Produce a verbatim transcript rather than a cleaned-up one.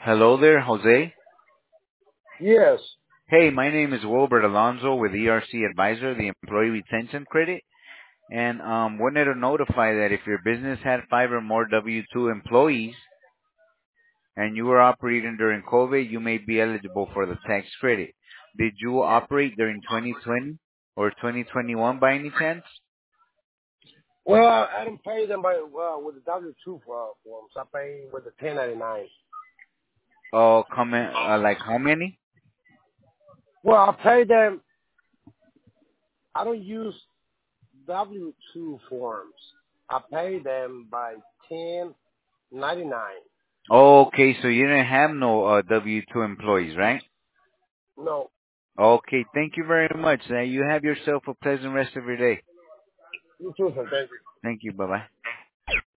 Hello there, Jose. Yes. Hey, my name is Wilbert Alonso with E R C Advisor, the Employee Retention Credit, and um, wanted to notify that if your business had five or more W two employees and you were operating during COVID, you may be eligible for the tax credit. Did you operate during twenty twenty or twenty twenty-one by any chance? Well, I, I didn't pay them by well with the W two for forms. I paid with the ten ninety nine. Oh, comment, uh, like how many? Well, I paid them. I don't use W two forms. I pay them by ten ninety nine. Oh, okay, so you didn't have no uh, W two employees, right? No, Okay, thank you very much. Uh, you have yourself a pleasant rest of your day. you too, sir. Thank you. Thank you. Bye-bye.